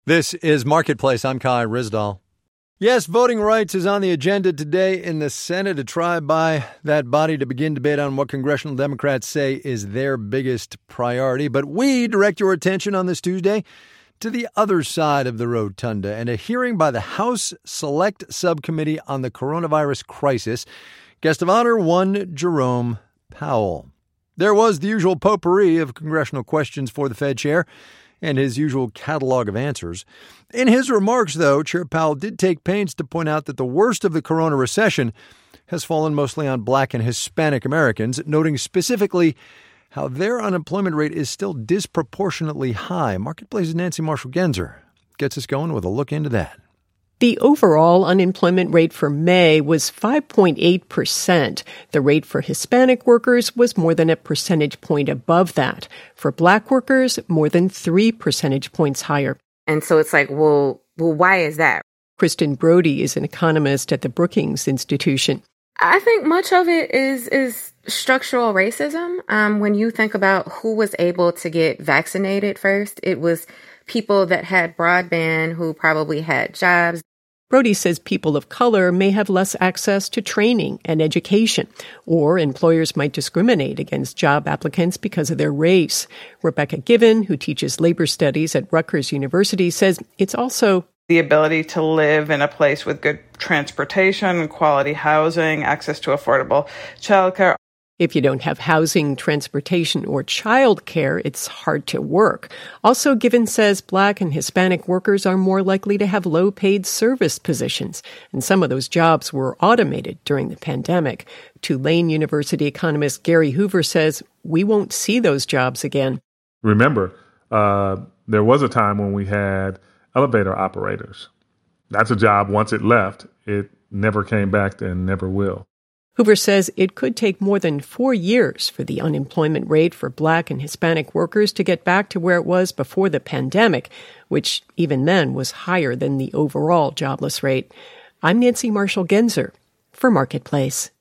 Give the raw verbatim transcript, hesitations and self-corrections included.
This is Marketplace. I'm Kai Ryssdal. Yes, voting rights is on the agenda today in the Senate, a try by that body to begin debate on what congressional Democrats say is their biggest priority. But we direct your attention on this Tuesday to the other side of the rotunda and a hearing by the House Select Subcommittee on the Coronavirus Crisis. Guest of honor, one Jerome Powell. There was the usual potpourri of congressional questions for the Fed chair and his usual catalog of answers. In his remarks, though, Chair Powell did take pains to point out that the worst of the corona recession has fallen mostly on Black and Hispanic Americans, noting specifically how their unemployment rate is still disproportionately high. Marketplace's Nancy Marshall-Genzer gets us going with a look into that. The overall unemployment rate for May was five point eight percent. The rate for Hispanic workers was more than a percentage point above that. For Black workers, more than three percentage points higher. And so it's like, well, well, why is that? Kristen Brody is an economist at the Brookings Institution. I think much of it is is structural racism. Um, when you think about who was able to get vaccinated first, it was people that had broadband who probably had jobs. Brody says people of color may have less access to training and education, or employers might discriminate against job applicants because of their race. Rebecca Given, who teaches labor studies at Rutgers University, says it's also the ability to live in a place with good transportation, quality housing, access to affordable childcare. If you don't have housing, transportation, or child care, it's hard to work. Also, Given says Black and Hispanic workers are more likely to have low-paid service positions, and some of those jobs were automated during the pandemic. Tulane University economist Gary Hoover says we won't see those jobs again. Remember, uh, there was a time when we had elevator operators. That's a job, once it left, it never came back and never will. Hoover says it could take more than four years for the unemployment rate for Black and Hispanic workers to get back to where it was before the pandemic, which even then was higher than the overall jobless rate. I'm Nancy Marshall-Genzer for Marketplace.